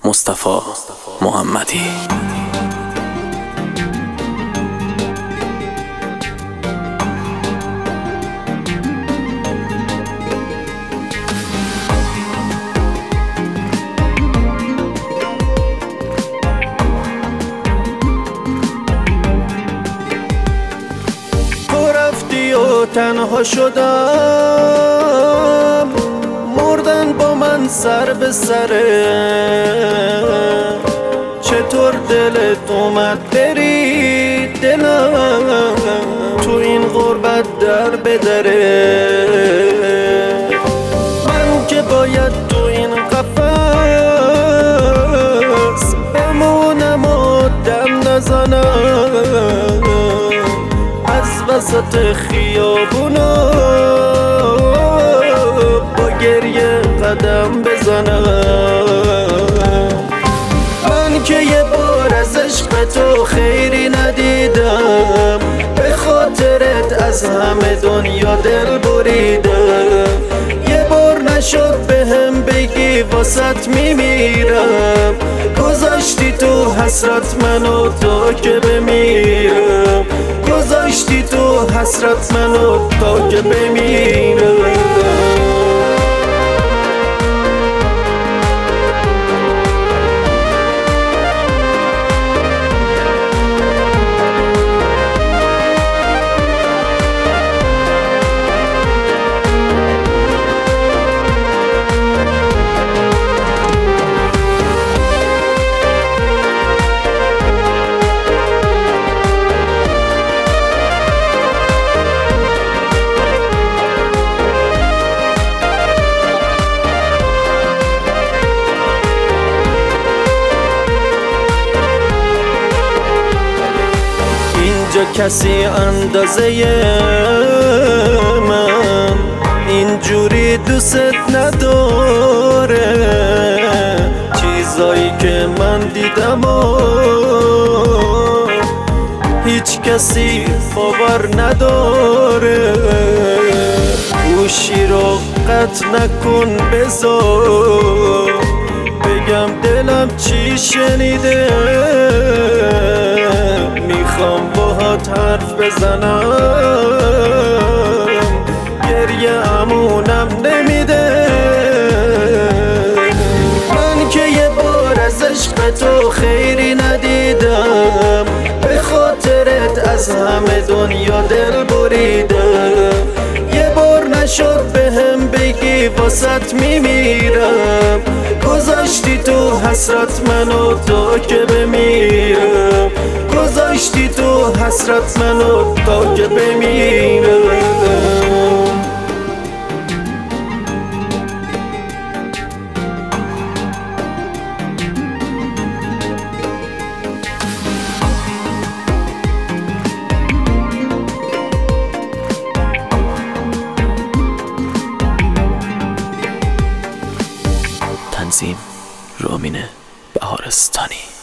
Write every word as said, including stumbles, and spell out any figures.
مصطفی محمدی. تو رفتی و تنها شدم، مردن با من سر به سره. چطور دلت اومد بری دلم تو این غربت در بدره؟ من که باید تو این قفس بمونم و دم نزنم، از وسط خیابونا با گریه قدم بزنم. من که یه بار از عشق تو خیری ندیدم، به خاطرت از همه دنیا دل بریدم. یه بار نشد به هم بگی واسط میمیرم، گذاشتی تو حسرت منو تا که بمیرم، گذاشتی تو حسرت منو تا که بمیرم. اینجا کسی اندازه من اینجوری دوست نداره، چیزایی که من دیدم و هیچ کسی باور نداره. گوشی رو قطع نکن، بذار بگم دلم چی شنیده. میخوام باهات حرف بزنم، گریه امونم نمیده. من که یه بار از عشق تو خیری ندیدم، به خاطرت از همه دنیا دل بریدم. یه بار نشد به هم بگی واسط میمیرم، گذاشتی تو حسرت منو تا که بمیرم، گذاشتی تو حسرت منو تا که بمیرم. تنظیم رامین بهارستانی.